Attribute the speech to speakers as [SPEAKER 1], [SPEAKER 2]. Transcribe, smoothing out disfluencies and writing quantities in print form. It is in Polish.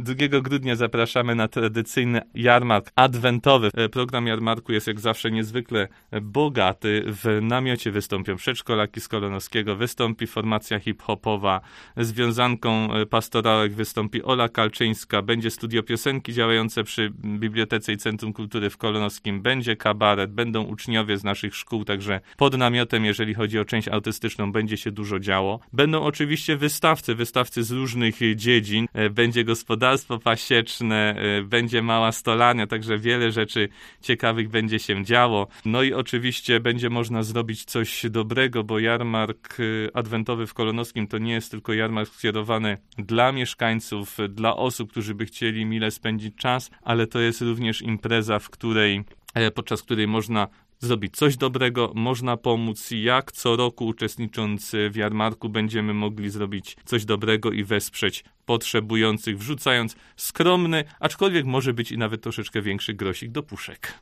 [SPEAKER 1] 2 grudnia zapraszamy na tradycyjny jarmark adwentowy. Program jarmarku jest jak zawsze niezwykle bogaty. W namiocie wystąpią przedszkolaki z Kolonowskiego, wystąpi formacja hip-hopowa, z wiązanką pastorałek wystąpi Ola Kalczyńska, będzie studio piosenki działające przy Bibliotece i Centrum Kultury w Kolonowskim, będzie kabaret, będą uczniowie z naszych szkół, także pod namiotem, jeżeli chodzi o część artystyczną, będzie się dużo działo. Będą oczywiście wystawcy z różnych dziedzin, będzie gospodarstwo pasieczne, będzie mała stolarnia, także wiele rzeczy ciekawych będzie się działo. No i oczywiście będzie można zrobić coś dobrego, bo jarmark adwentowy w Kolonowskim to nie jest tylko jarmark skierowany dla mieszkańców, dla osób, którzy by chcieli mile spędzić czas, ale to jest również impreza, podczas której można zrobić coś dobrego, można pomóc. Jak co roku uczestnicząc w jarmarku będziemy mogli zrobić coś dobrego i wesprzeć potrzebujących, wrzucając skromny, aczkolwiek może być i nawet troszeczkę większy grosik do puszek.